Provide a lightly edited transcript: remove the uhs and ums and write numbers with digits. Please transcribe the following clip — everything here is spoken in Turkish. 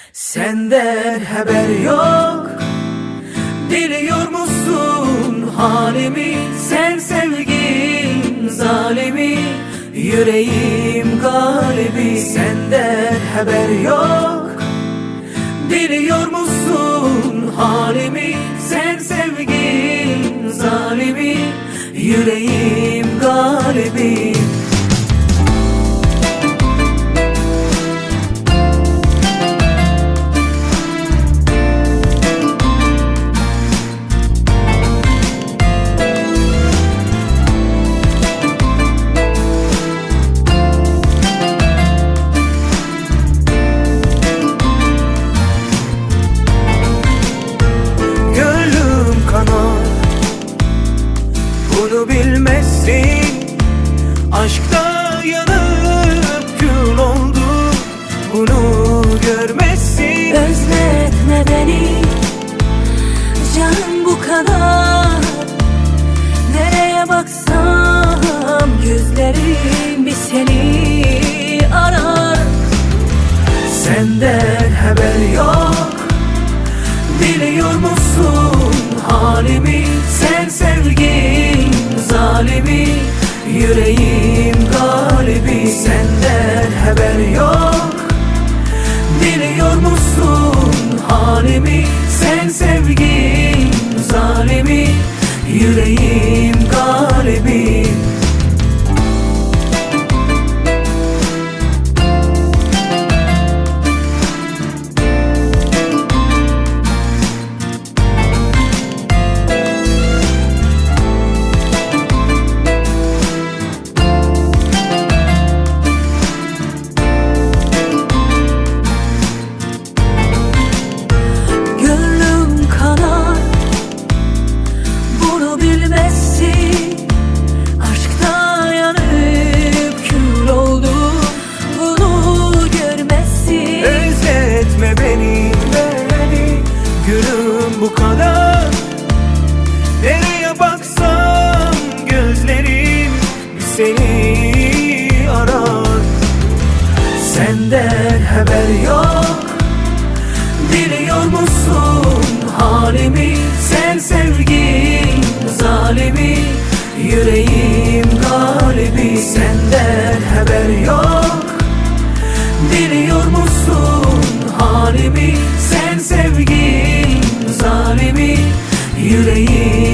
Senden haber yok. Biliyor musun halimi? Sen sevgim zalimi, yüreğim galibi. Senden haber yok. Biliyor musun halimi? Sen sevgim zalimi, yüreğim galibi. Bunu bilmezsin, aşkta yanıp kül oldu. Bunu görmezsin. Özletme beni canım bu kadar. Nereye baksam gözlerim bir seni arar. Senden haber yok. Biliyor musun halimi? Sen sevgim zalimi, yüreğim galibi. Senden haber yok. Biliyor musun halimi? Sen sevgim zalimi, yüreğim galibi. Bu kadar. Nereye baksam gözlerim seni arar. Senden haber yok. Biliyor musun halimi? Sen sevgim zalimi, yüreğim galibi. Senden haber yok. Biliyor musun halimi? Sen sevgim zalimi, yüreğim